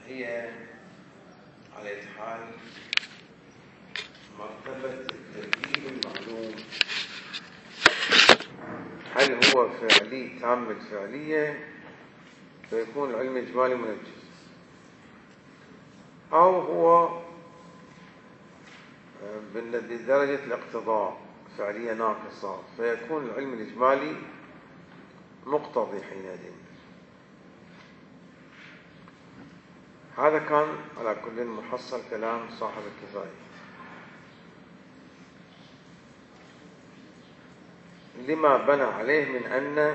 هي على أي حال مرتبة التركيب المعلوم، هل هو فعلي تام الفعلية فيكون العلم إجمالي منجز، أو هو بدرجة الاقتضاء فعلية ناقصة فيكون العلم الإجمالي مقتضي حينئذ. هذا كان على كل محصل كلام صاحب الكفاية. لما بنى عليه من أن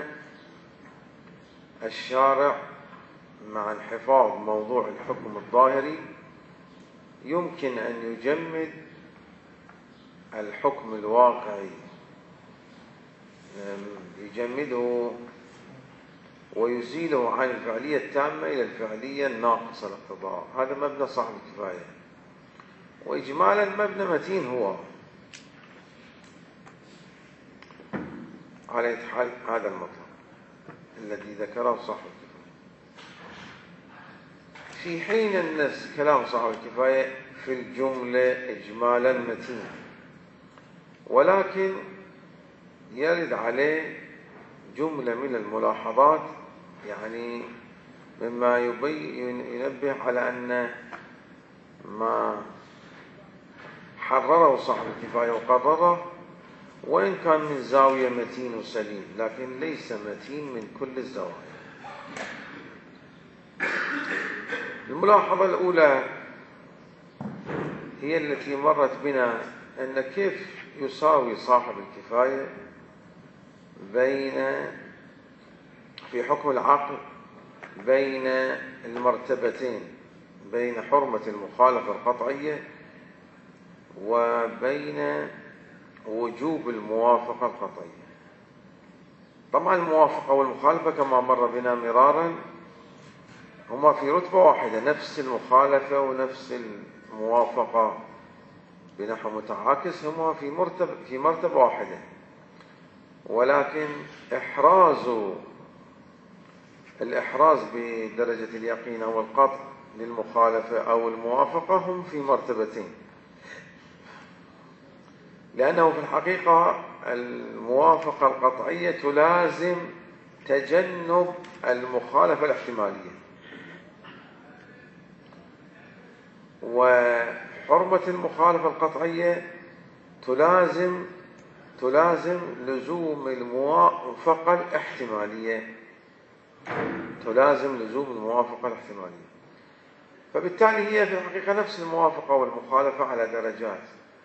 الشارع مع انحفاظ موضوع الحكم الظاهري يمكن أن يجمد الحكم الواقعي، يجمده ويزيله عن الفعلية التامة إلى الفعلية الناقصة الاقتضاء. هذا مبنى صاحب الكفاية، وإجمالا مبنى متين هو على حال هذا المطلب الذي ذكره صاحب الكفاية، في حين أن كلام صاحب الكفاية في الجملة إجمالا متين، ولكن يرد عليه جملة من الملاحظات يعني مما ينبه على أن ما حرره صاحب الكفاية وقرره وإن كان من زاوية متين وسليم، لكن ليس متين من كل الزوايا. الملاحظة الأولى هي التي مرت بنا، أن كيف يساوي صاحب الكفاية في حكم العقل بين المرتبتين، بين حرمة المخالفة القطعية وبين وجوب الموافقة القطعية. طبعا الموافقة والمخالفة كما مر بنا مرارا هما في رتبة واحدة، نفس المخالفة ونفس الموافقة بنحو متعاكس هما في مرتبة واحدة، ولكن الإحراز بدرجة اليقين أو القطع للمخالفة أو الموافقة هم في مرتبتين، لأنه في الحقيقة الموافقة القطعية تلازم تجنب المخالفة الاحتمالية، وحرمة المخالفة القطعية تلازم لزوم الموافقة الاحتمالية، فبالتالي هي في الحقيقة نفس الموافقة والمخالفة على درجات.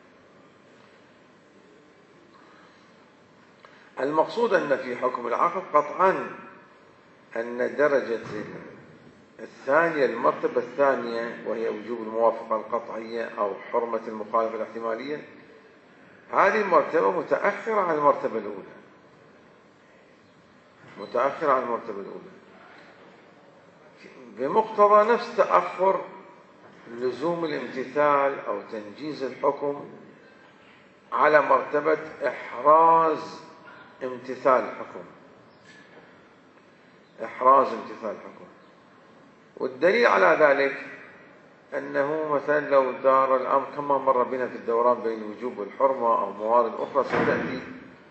المقصود أن في حكم العقل قطعا أن درجة الثانية، المرتبة الثانية وهي وجوب الموافقة القطعية أو حرمة المخالفة الاحتمالية، هذه المرتبة متأخرة عن المرتبة الأولى، بمقتضى نفس تأخر لزوم الامتثال أو تنجيز الحكم على مرتبة إحراز امتثال الحكم. والدليل على ذلك أنه مثلا لو دار الأمر كما مر بنا في الدوران بين الوجوب والحرمة أو موارد أخرى ستأتي،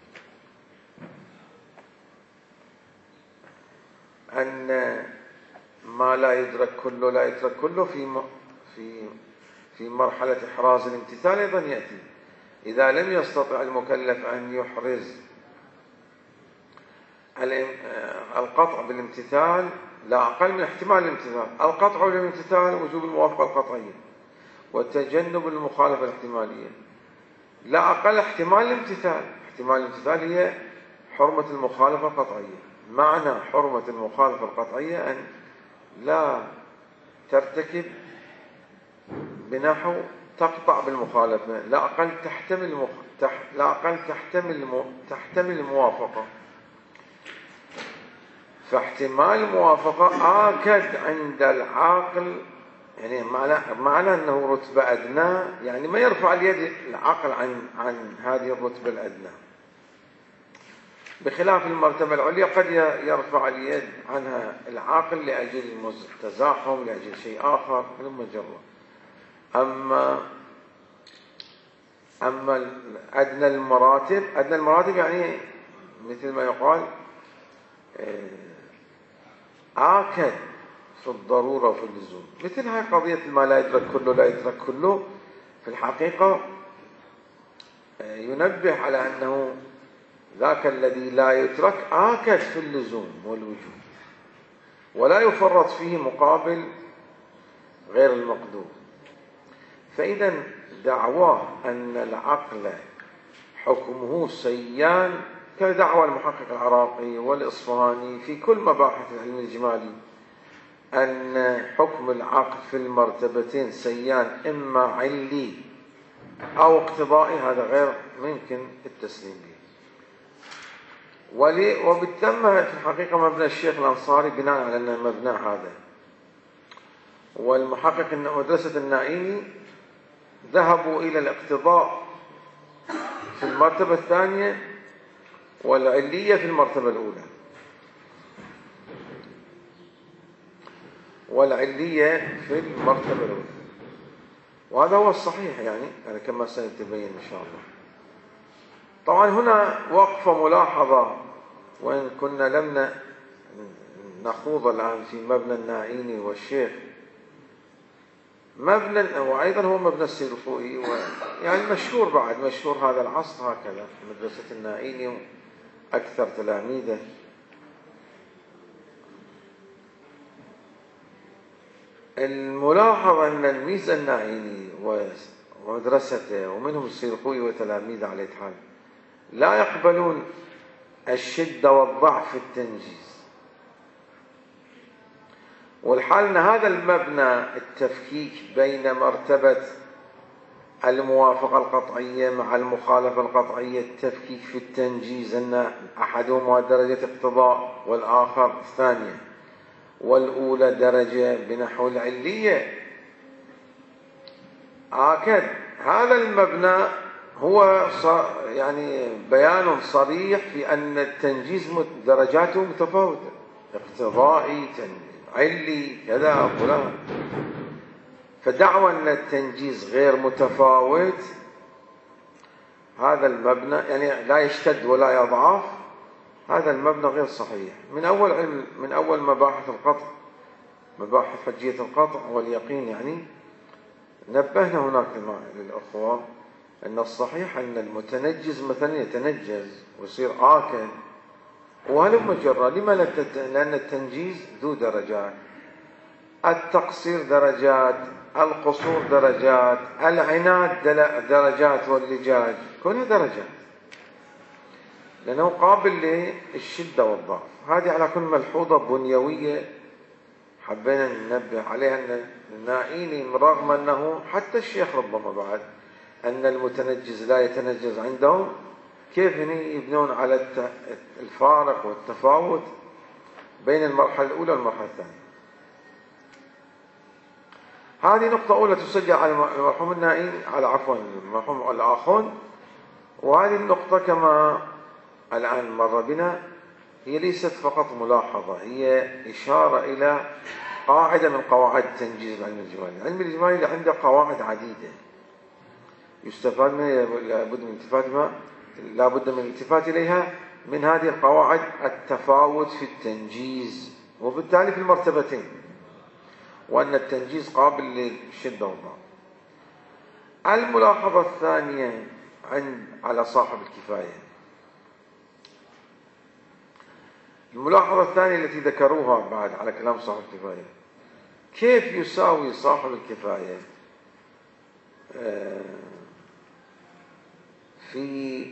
أن ما لا يدرك كله في مرحلة إحراز الامتثال أيضا يأتي. إذا لم يستطع المكلف أن يحرز القطع بالامتثال لا أقل من احتمال الامتثال، القطع بالامتثال وجوب الموافقة القطعية وتجنب المخالفة الاحتمالية، لا أقل احتمال الامتثال هي حرمة المخالفة القطعية. معنى حرمة المخالفة القطعية أن لا ترتكب بنحو تقطع بالمخالفة، لا أقل تحتمل الموافقة، فاحتمال الموافقة آكد عند العاقل، يعني معنى أنه رتبة أدنى، يعني ما يرفع اليد العقل عن هذه الرتبة الأدنى. بخلاف المرتبة العليا قد يرفع اليد عنها العاقل لأجل التزاحم، لأجل شيء آخر ثم جرة. أما أدنى المراتب يعني مثل ما يقال آكد في الضرورة وفي اللزوم. مثل هاي قضية ما لا يدرك كله لا يدرك كله، في الحقيقة ينبه على أنه ذاك الذي لا يترك آكد في اللزوم والوجوب، ولا يفرط فيه مقابل غير المقدور. فإذا دعواه أن العقل حكمه سيان كدعوى المحقق العراقي والإصفهاني في كل مباحث العلم الإجمالي، أن حكم العقل في المرتبتين سيان إما علي أو اقتضائي، هذا غير ممكن التسليم به. وبالتم في الحقيقة مبنى الشيخ الأنصاري بناء على أن مبنى هذا، والمحقق أن مدرسة النائيني ذهبوا إلى الاقتضاء في المرتبة الثانية والعلية في المرتبة الأولى، وهذا هو الصحيح يعني كما سيتبين إن شاء الله. طبعا هنا وقفة ملاحظة، وإن كنا لم نخوض الآن في مبنى النائيني والشيخ، وأيضا هو مبنى السيرفوئي، يعني مشهور هذا العصر هكذا مدرسة النائيني أكثر تلاميذه. الملاحظة أن الميزة النائيني ومدرسته ومنهم السيرفوئي وتلاميذه على الحال لا يقبلون الشدة والضعف في التنجيز، والحال أن هذا المبنى التفكيك بين مرتبة الموافقة القطعية مع المخالفة القطعية، التفكيك في التنجيز أن أحدهما درجة اقتضاء والآخر ثانية، والأولى درجة بنحو العلية. آكد هذا المبنى هو يعني بيان صريح في أن التنجيز درجاته متفاوتة، اقتضائي، علي، كذا فلان. فدعوى أن التنجيز غير متفاوت، هذا المبنى يعني لا يشتد ولا يضعف، هذا المبنى غير صحيح. من أول مباحث القطع، مباحث حجية القطع واليقين، يعني نبهنا هناك للأخوة أن الصحيح أن المتنجز مثلا يتنجز ويصير آكل وهلم جرى. لما؟ لأن التنجيز ذو درجات، التقصير درجات، القصور درجات، العناد درجات، واللجاج كلها درجات، لأنه قابل للشدة والضعف. هذه على كل ملحوظة بنيوية حبينا ننبه عليها، أن النائيني رغم أنه حتى الشيخ ربما بعد أن المتنجز لا يتنجز عندهم، كيف هنا يبنون على الفارق والتفاوت بين المرحلة الأولى والمرحلة الثانية. هذه نقطة أولى تسجل على المرحوم النائين، المرحوم الآخون. وهذه النقطة كما الآن مر بنا هي ليست فقط ملاحظة، هي إشارة إلى قاعدة من قواعد تنجيز العلم الإجمالي. العلم الإجمالي عنده قواعد عديدة يستفاد منها، لابد من الالتفات إليها. من هذه القواعد التفاوت في التنجيز، وبالتالي في المرتبتين، وأن التنجيز قابل للشدة والضعف. الملاحظة الثانية على صاحب الكفاية، الملاحظة الثانية التي ذكروها بعد على كلام صاحب الكفاية، كيف يساوي صاحب الكفاية في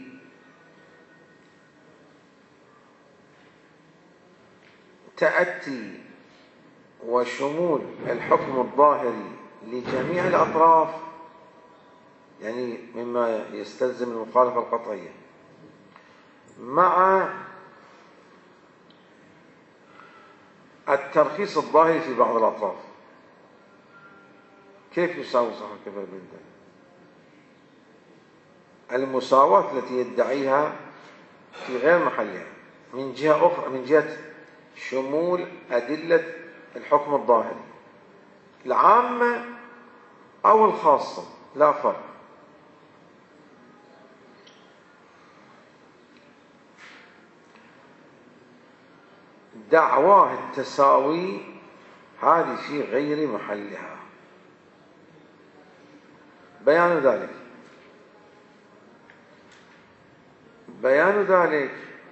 تأتي وشمول الحكم الظاهري لجميع الأطراف، يعني مما يستلزم المخالفة القطعية، مع الترخيص الظاهري في بعض الأطراف. كيف يساوي صاحب الكفاية بين ذلك؟ المساواة التي يدعيها في غير محلها. من جهة أخرى، من جهة شمول أدلة الحكم الظاهري العامة أو الخاصة لا فرق. دعواه التساوي هذه في غير محلها. بيان ذلك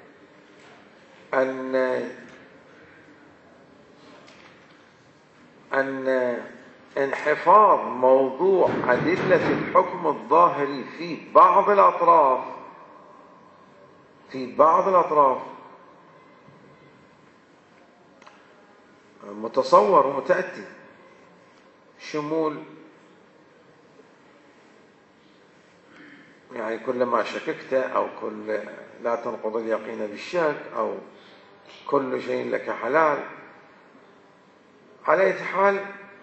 أن انحفاظ موضوع أدلة الحكم الظاهري في بعض الأطراف متصور ومتأتي. شمول يعني كلما شككت أو لا تنقض اليقين بالشك، أو كل شيء لك حلال. على أي حال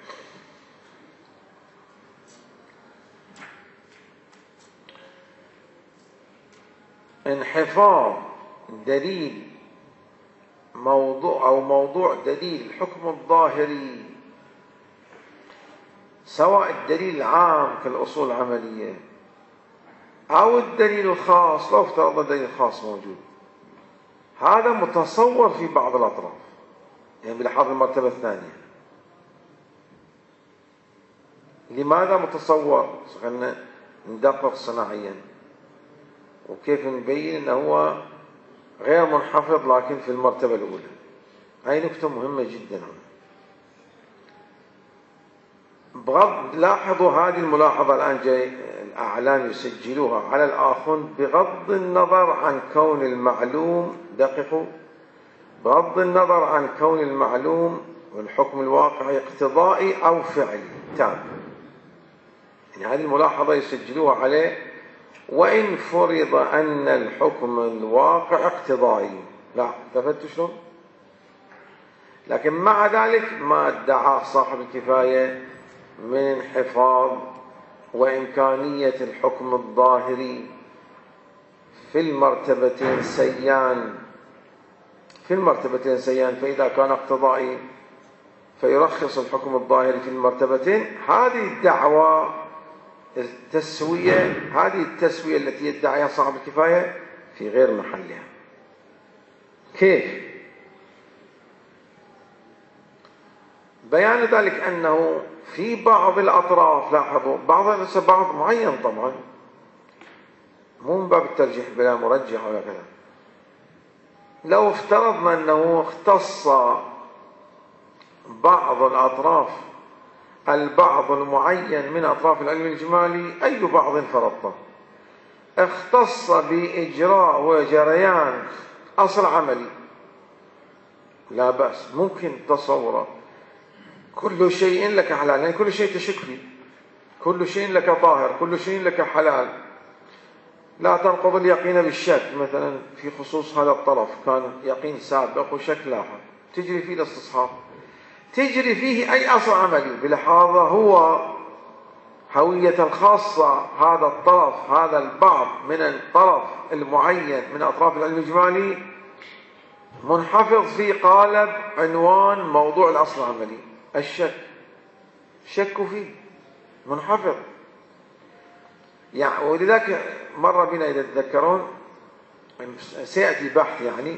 انحفاظ دليل موضوع دليل الحكم الظاهري، سواء الدليل العام كالأصول العملية أو الدليل الخاص، لو افترض الدليل الخاص موجود، هذا متصور في بعض الأطراف، يعني بلحاظ المرتبة الثانية. لماذا متصور؟ خلينا ندقق صناعيا وكيف نبين أنه هو غير منحفظ لكن في المرتبة الأولى. هاي نكتة مهمة جدا هنا. لاحظوا هذه الملاحظة الآن جاي الأعلام يسجلوها على الآخون، بغض النظر عن كون المعلوم، دققوا، بغض النظر عن كون المعلوم والحكم الواقعي اقتضائي أو فعلي تام. يعني هذه الملاحظة يسجلوها عليه، وإن فرض أن الحكم الواقع اقتضائي. لا، تفتوا شلون؟ لكن مع ذلك ما ادعى صاحب الكفاية من انحفاظ وإمكانية الحكم الظاهري في المرتبتين سيان، فإذا كان اقتضائي فيرخص الحكم الظاهري في المرتبتين. هذه الدعوة التسوية التي يدعيها صاحب الكفاية في غير محلها. كيف؟ بيان ذلك أنه في بعض الأطراف، لاحظوا بعض معين طبعا، مو من باب الترجيح بلا مرجح ولا كذا. لو افترضنا أنه اختص بعض الأطراف، البعض المعين من أطراف العلم الإجمالي، أي بعض فرضته، اختص بإجراء وجريان أصل عملي، لا بأس، ممكن تصوره. كل شيء لك حلال، يعني كل شيء تشك فيه، كل شيء لك طاهر، كل شيء لك حلال، لا تنقض اليقين بالشك. مثلا في خصوص هذا الطرف كان يقين سابق وشك لاحق، تجري فيه الاستصحاب، تجري فيه أي أصل عملي بلحاظه هو هوية الخاصة هذا الطرف، هذا البعض من الطرف المعين من أطراف العلم الإجمالي، منحفظ في قالب عنوان موضوع الأصل العملي، الشك، شك فيه منحفظ. يعني ولذلك مر بنا إذا تذكرون، سيأتي بحث يعني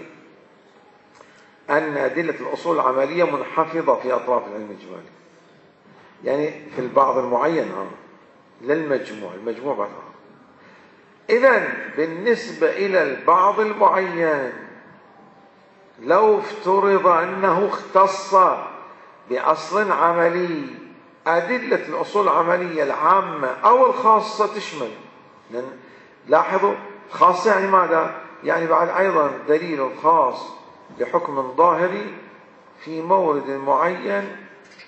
أن أدلة الأصول العملية منحفظة في أطراف العلم الإجمالي، يعني في البعض المعين المجموع بعض. إذن بالنسبة إلى البعض المعين، لو افترض أنه اختص بأصل عملي، أدلة الأصول العملية العامة أو الخاصة تشمل. لاحظوا، خاصة يعني ماذا؟ يعني بعد أيضا دليل خاص لحكم ظاهري في مورد معين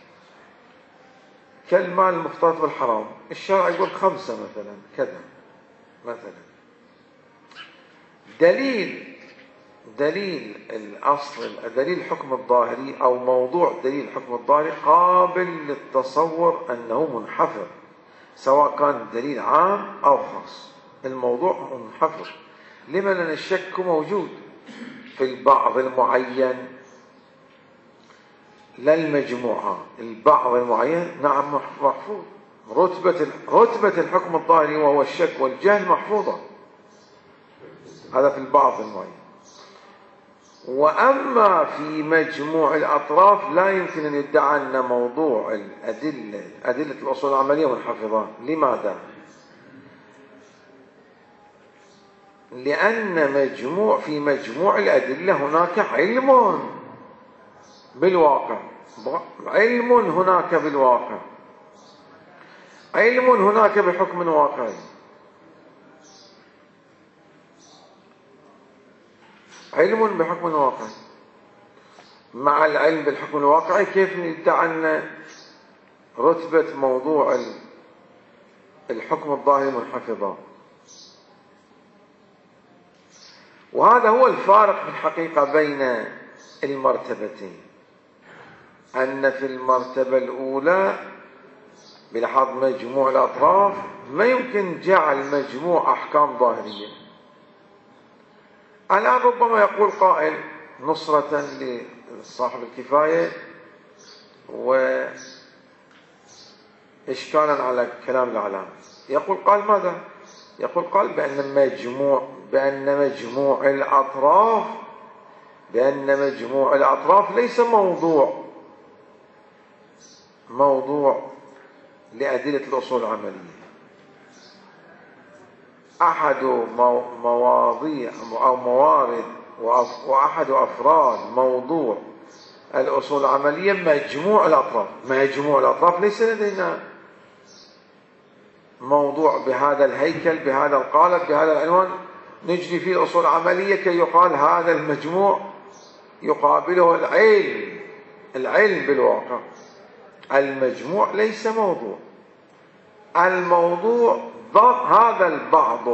كالمال المختلط بالحرام، الشرع يقول 5 مثلا كذا مثلا. دليل الأصل، دليل الحكم الظاهري أو موضوع دليل الحكم الظاهري قابل للتصور أنه منحفظ، سواء كان دليل عام أو خاص، الموضوع منحفظ. لما؟ لأن الشك موجود، في البعض المعين، لا المجموعة، البعض المعين نعم محفوظ. رتبة الحكم الظاهري وهو الشك والجهل محفوظة، هذا في البعض المعين. وأما في مجموع الأطراف لا يمكن أن يدعى أن موضوع أدلة الأصول العملية منحفظة. لماذا؟ لأن في مجموع الأدلة هناك علم بالواقع، علم هناك بالواقع، علم هناك بحكم واقعي. علم بحكم واقعي مع العلم بالحكم الواقعي كيف ندعي أن رتبة موضوع الحكم الظاهري منحفظة؟ وهذا هو الفارق في الحقيقة بين المرتبتين، أن في المرتبة الأولى بلحاظ مجموع الأطراف ما يمكن جعل مجموع أحكام ظاهرية. الآن ربما يقول قائل نصرة لصاحب الكفاية وإشكالا على كلام العلام، يقول قال ماذا؟ يقول قال بأن مجموع الأطراف ليس موضوع لأدلة الأصول العملية. أحد مواضيع أو موارد وأحد أفراد موضوع الأصول العملية مجموع الأطراف. مجموع الأطراف ليس لدينا موضوع بهذا الهيكل، بهذا القالب، بهذا العنوان نجري فيه الأصول العملية كي يقال هذا المجموع يقابله العلم بالواقع. المجموع ليس موضوع. الموضوع هذا البعض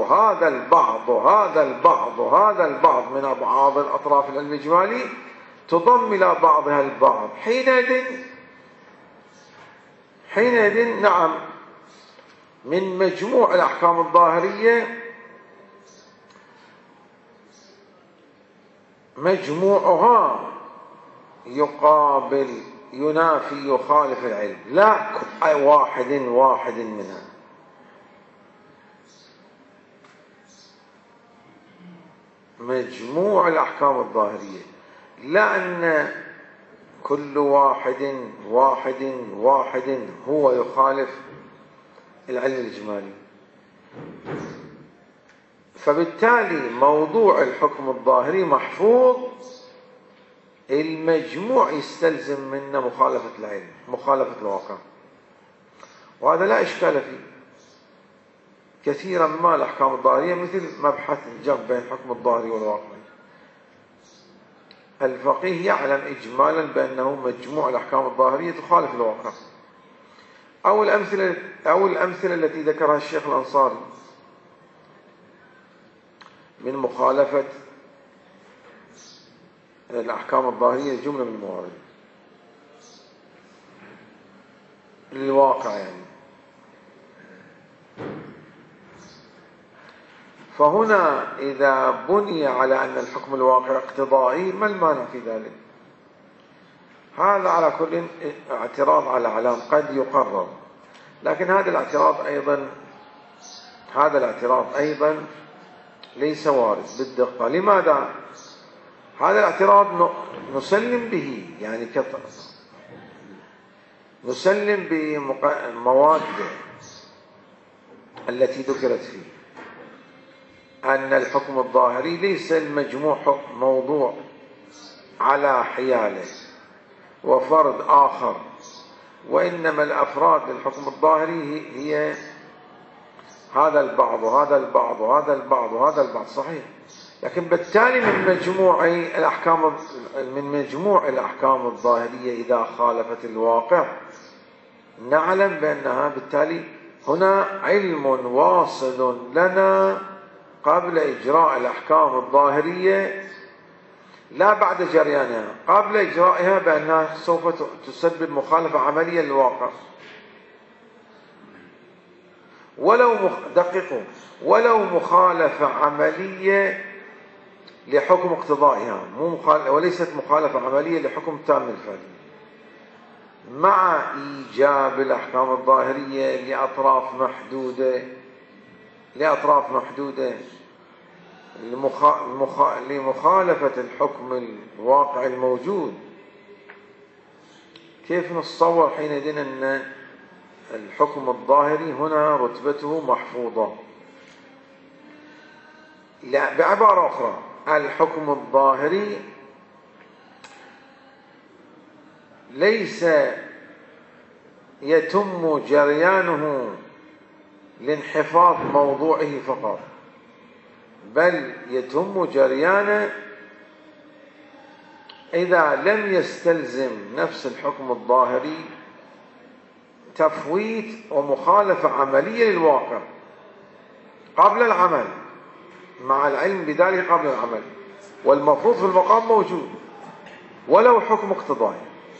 من أبعاد الأطراف العلم الإجمالي تضم إلى بعضها البعض. حينئذ نعم من مجموع الأحكام الظاهرية مجموعها ينافي يخالف العلم، لا واحد منها. مجموع الأحكام الظاهرية، لا أن كل واحد هو يخالف العلم الإجمالي. فبالتالي موضوع الحكم الظاهري محفوظ، المجموع يستلزم منا مخالفة العلم، مخالفة الواقع، وهذا لا إشكال فيه. كثيرا ما الأحكام الظاهرية مثل مبحث الجمع بين الحكم الظاهري والواقع، الفقيه يعلم إجمالا بأنه مجموع الأحكام الظاهرية تخالف الواقع. أو الأمثلة التي ذكرها الشيخ الأنصاري من مخالفة الأحكام الظاهرية جملة من الموارد للواقع يعني. فهنا إذا بني على أن الحكم الواقع اقتضائي ما المانع في ذلك؟ هذا على كل اعتراض على علام قد يقرر، لكن هذا الاعتراض أيضا ليس وارد بالدقة. لماذا؟ هذا الاعتراض نسلم به، يعني نسلم بمواد التي ذكرت فيه أن الحكم الظاهري ليس المجموع موضوع على حياله وفرد آخر، وإنما الأفراد للحكم الظاهري هي هذا البعض وهذا البعض وهذا البعض وهذا البعض. صحيح، لكن بالتالي من مجموع الأحكام الظاهرية إذا خالفت الواقع نعلم بأنها بالتالي هنا علم واصل لنا قبل إجراء الأحكام الظاهرية، لا بعد جريانها، قبل إجرائها، بأنها سوف تسبب مخالفة عملية للواقع. ولو مخالفة عملية لحكم اقتضائها وليست مخالفة عملية لحكم تام الفعل، مع إيجاب الأحكام الظاهرية لأطراف محدودة لمخالفة الحكم الواقع الموجود. كيف نتصور حينئذ أن الحكم الظاهري هنا رتبته محفوظة؟ لا، بعبارة أخرى، الحكم الظاهري ليس يتم جريانه لانحفاظ موضوعه فقط، بل يتم جريانه إذا لم يستلزم نفس الحكم الظاهري تفويت ومخالفة عملية للواقع قبل العمل، مع العلم بذلك قبل العمل، والمفروض في المقام موجود ولو حكم اقتضائي.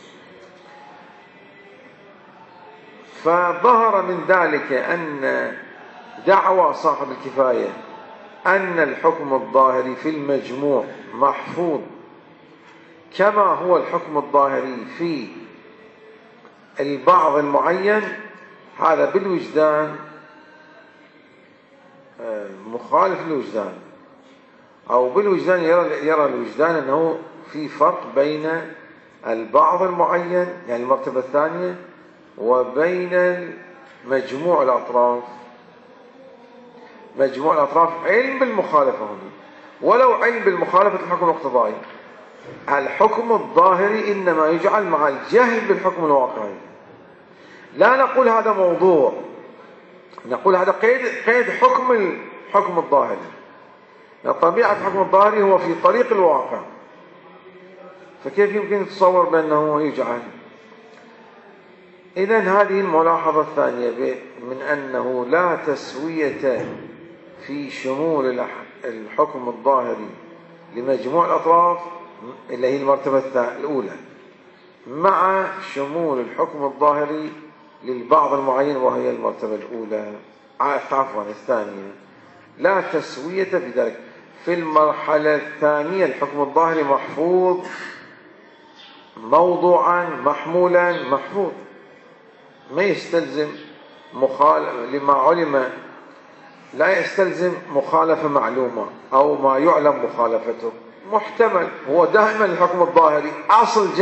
فظهر من ذلك أن دعوى صاحب الكفاية أن الحكم الظاهري في المجموع محفوظ كما هو الحكم الظاهري في البعض المعين، هذا بالوجدان مخالف للوجدان، أو بالوجدان يرى الوجدان أنه في فرق بين البعض المعين يعني المرتبة الثانية وبين مجموع الأطراف. مجموع الأطراف علم بالمخالفة هنا، ولو علم بالمخالفة الحكم الاقتضائي. الحكم الظاهري إنما يجعل مع الجهل بالحكم الواقعي. لا نقول هذا موضوع، نقول هذا قيد حكم الظاهري. طبيعة الحكم الظاهري هو في طريق الواقع، فكيف يمكن يتصور بأنه يجعل؟ إذن هذه الملاحظة الثانية من أنه لا تسوية في شمول الحكم الظاهري لمجموع الأطراف اللي هي المرتبة الأولى مع شمول الحكم الظاهري للبعض المعين وهي المرتبة الأولى، عفوا الثانية. لا تسوية في ذلك. في المرحلة الثانية الحكم الظاهري محفوظ موضوعا محمولا محفوظ، ما يستلزم لما علم لا يستلزم مخالفة معلومة أو ما يعلم مخالفته، محتمل. هو دائما الحكم الظاهري أصل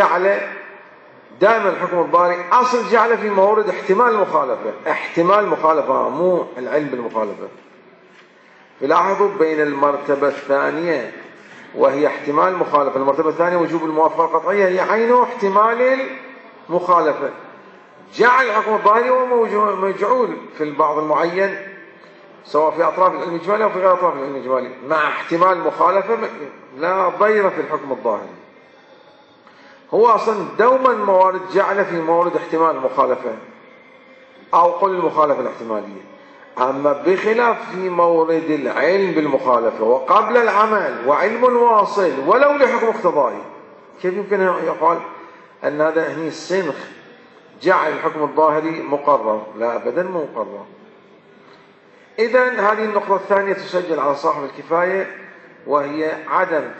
جعله في مورد احتمال المخالفة مو العلم بالمخالفة. فلاحظوا بين المرتبة الثانية وهي احتمال المخالفة، المرتبة الثانية وجوب الموافقة القطعية هي عينه احتمال المخالفة. جعل الحكم الظاهري هو مجعول في البعض المعين سواء في أطراف العلم الإجمالي أو في غير أطراف العلم الإجمالي مع احتمال مخالفة، لا ضير في الحكم الظاهري. هو أصلا دوما موارد جعل في مورد احتمال المخالفة أو قل المخالفة الاحتمالية، أما بخلاف في مورد العلم بالمخالفة وقبل العمل وعلم واصل ولو لحكم اقتضائي. كيف يمكن أن يقال أن هذا هني السنخ جعل الحكم الظاهري مقرر؟ لا أبدا مو مقرر. إذن هذه النقطة الثانية تسجل على صاحب الكفاية، وهي عدم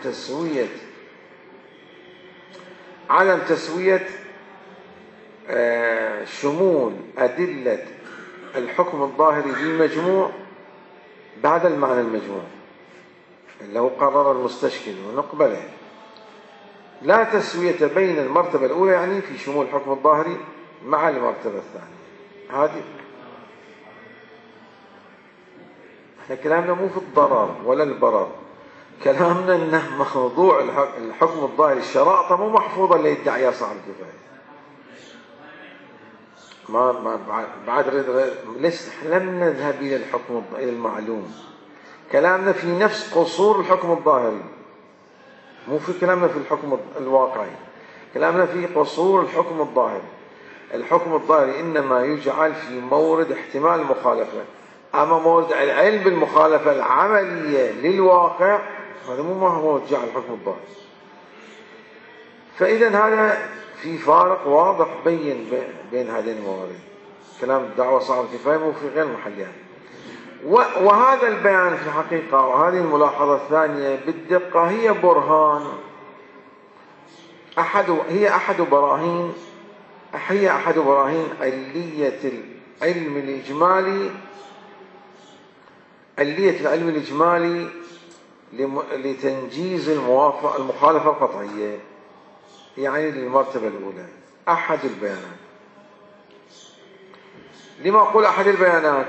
تسوية شمول أدلة الحكم الظاهري بالمجموع بعد المعنى المجموع اللي هو قرر المستشكل ونقبله. لا تسوية بين المرتبة الأولى يعني في شمول الحكم الظاهري مع المرتبة الثانية. هذه احنا كلامنا مو في الضرر ولا البرر، كلامنا انه موضوع الحكم الظاهري الشرائط مو محفوظة اللي يدعيها صاحب الكفاية. ما بعد لم نذهب إلى الحكم إلى المعلوم، كلامنا في نفس قصور الحكم الظاهري، مو في كلامنا في الحكم الواقعي، كلامنا في قصور الحكم الظاهري. الحكم الظاهري إنما يجعل في مورد احتمال المخالفة، أما مورد العلم بالمخالفة العملية للواقع هذا مو ما هو جعل الحكم الظاهري. فإذا هذا في فارق واضح بين هذين الموارد. كلام الدعوة صاحب الكفاية مو في غير محلها. وهذا البيان في الحقيقة وهذه الملاحظة الثانية بالدقة هي برهان هي أحد براهين علية العلم الإجمالي لتنجيز المخالفة القطعية، يعني للمرتبة الأولى. أحد البيانات. لما أقول أحد البيانات؟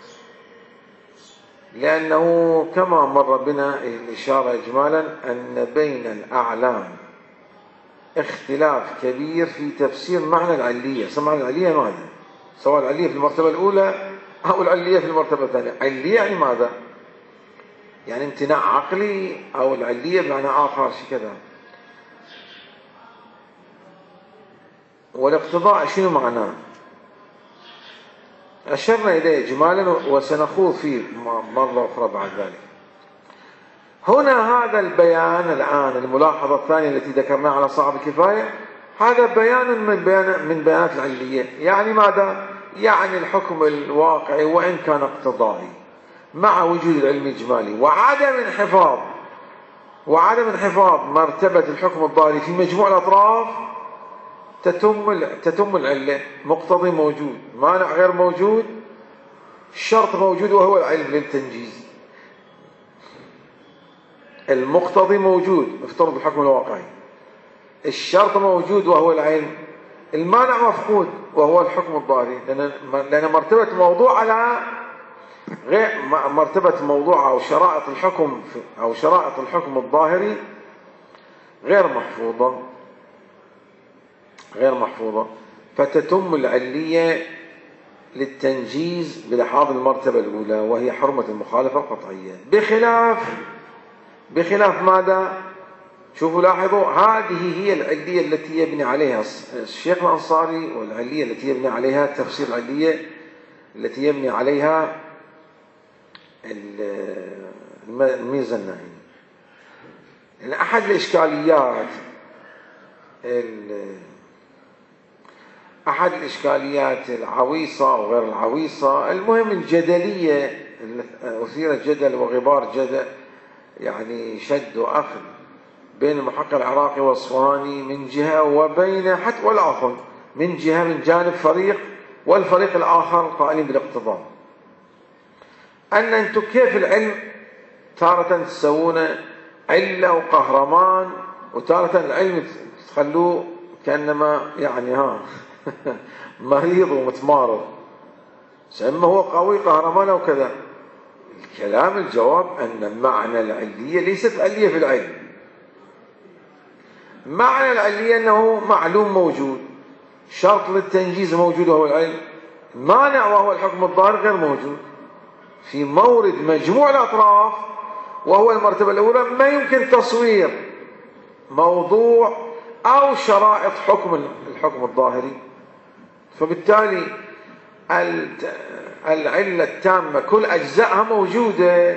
لأنه كما مر بنا الإشارة إجمالا أن بين الأعلام اختلاف كبير في تفسير معنى العلية. معنى العلية ماذا؟ سواء العلية في المرتبة الأولى أو العلية في المرتبة الثانية. علية يعني ماذا؟ يعني امتناع عقلي، أو العلية بمعنى آخر شيء كذا. والاقتضاء شنو معناه؟ أشرنا إليه إجمالا وسنخوض فيه مرة أخرى بعد ذلك. هنا هذا البيان الآن، الملاحظة الثانية التي ذكرناها على صاحب الكفاية، هذا بيان من بيانات العلية. يعني ماذا؟ يعني الحكم الواقعي وإن كان اقتضائي مع وجود العلم الإجمالي وعدم انحفاظ مرتبة الحكم الظاهري في مجموع الأطراف، تتم العلة. مقتضي موجود، مانع غير موجود، الشرط موجود وهو العلم للتنجيز. المقتضي موجود افترض الحكم الواقعي، الشرط موجود وهو العلم، المانع مفقود وهو الحكم الظاهري، لأن مرتبة موضوع على غير مرتبة موضوع أو شرائط الحكم الظاهري غير محفوظة، فتتم العلية للتنجيز بلحاظ المرتبة الأولى وهي حرمة المخالفة القطعية، بخلاف ماذا؟ شوفوا لاحظوا، هذه هي العلية التي يبني عليها الشيخ الأنصاري، والعلية التي يبني عليها تفسير العلية التي يبني عليها الميزانيين. يعني أحد الإشكاليات العويصة وغير العويصة، المهم الجدلية، أثير جدل وغبار جدل، يعني شد وأخذ بين المحقق العراقي والأصفهاني من جهة، وبين حتى والآخر من جهة، من جانب فريق، والفريق الآخر قائلين بالاقتضاء. أن أنتم كيف العلم تارة تسوون علة وقهرمان، وتارة العلم تخلوه كأنما يعني مريض ومتمارض، إما هو قوي قهرمان أو كذا. الجواب أن معنى العلية ليست علية في العلم. معنى العلية أنه معلوم موجود، شرط للتنجيز موجود وهو العلم، مانع وهو الحكم الظاهر غير موجود. في مورد مجموع الأطراف وهو المرتبة الأولى ما يمكن تصوير موضوع أو شرائط الحكم الظاهري، فبالتالي العلة التامة كل أجزائها موجودة.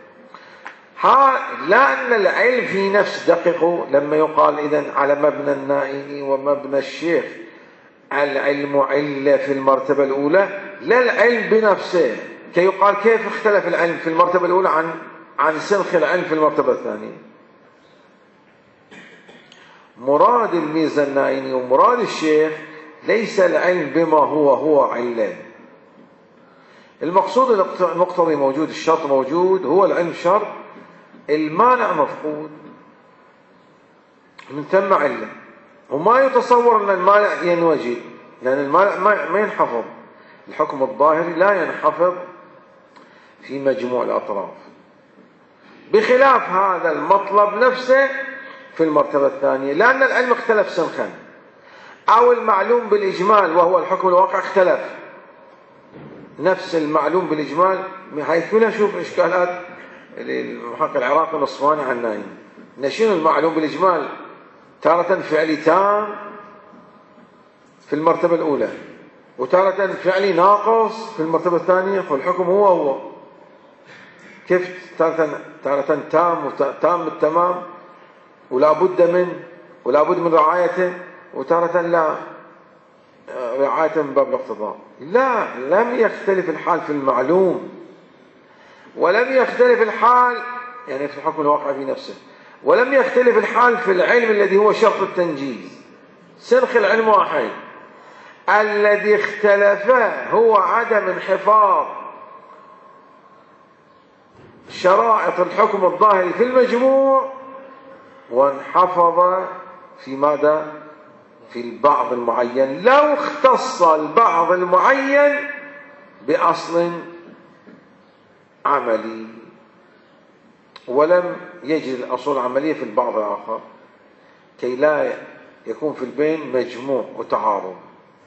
لأن العلم في نفس، دققوا لما يقال إذن على مبنى النائي ومبنى الشيخ، العلم علة في المرتبة الأولى، لا العلم بنفسه، كي يقال كيف اختلف العلم في المرتبة الأولى عن سنخ العلم في المرتبة الثانية. مراد الميزانيين ومراد الشيخ ليس العلم بما هو علة. المقصود المقتضي موجود، الشرط موجود، هو العلم شرط، المانع مفقود، من ثم علة. وما يتصور أن المانع ينوجد، لأن المانع ما ينحفظ، الحكم الظاهري لا ينحفظ في مجموع الأطراف، بخلاف هذا المطلب نفسه في المرتبة الثانية، لأن العلم اختلف سنخا، أو المعلوم بالإجمال وهو الحكم الواقع اختلف. نفس المعلوم بالإجمال، حيث لا نشوف إشكالات المحقق العراقي والأصفهاني عن نايم. نشين المعلوم بالإجمال تارة فعلي تام في المرتبة الأولى، وتارة فعلي ناقص في المرتبة الثانية، والحكم هو كيف تارة تام التمام ولا بد من رعايته، وتارة لا رعايته من باب الاقتضاء. لا، لم يختلف الحال في المعلوم، ولم يختلف الحال، يعني في الحكم الواقع في نفسه، ولم يختلف الحال في العلم الذي هو شرط التنجيز. سنخ العلم واحد، الذي اختلف هو عدم انحفاظ شرائط الحكم الظاهري في المجموع، وانحفظ في ماذا؟ في البعض المعين، لو اختص البعض المعين بأصل عملي ولم يجد الأصول العملية في البعض الآخر، كي لا يكون في البين مجموع وتعارض.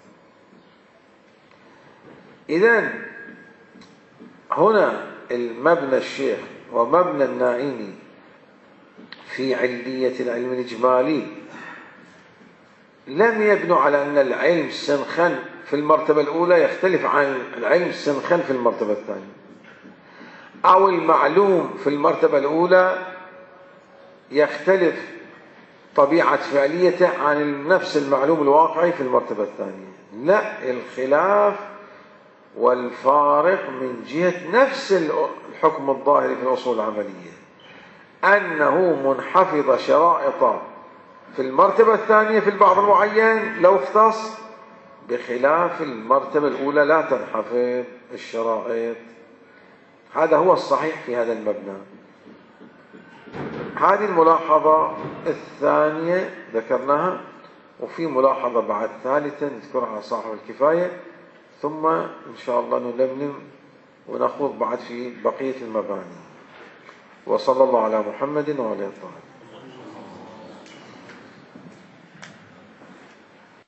إذن هنا المبنى الشيخ ومبنى الناعيني في علية العلم الإجمالي لم يبنوا على أن العلم السنخن في المرتبة الأولى يختلف عن العلم السنخن في المرتبة الثانية، أو المعلوم في المرتبة الأولى يختلف طبيعة فعليته عن نفس المعلوم الواقعي في المرتبة الثانية. لا، الخلاف والفارق من جهة نفس الحكم الظاهري في الأصول العملية، أنه منحفظ شرائط في المرتبة الثانية في البعض المعين لو اختص، بخلاف المرتبة الأولى لا تنحفظ الشرائط. هذا هو الصحيح في هذا المبنى. هذه الملاحظة الثانية ذكرناها، وفي ملاحظة بعد ثالثة نذكرها على صاحب الكفاية، ثم إن شاء الله نلملم ونخوض بعد في بقية المباني. وصلى الله على محمد وعلى آله.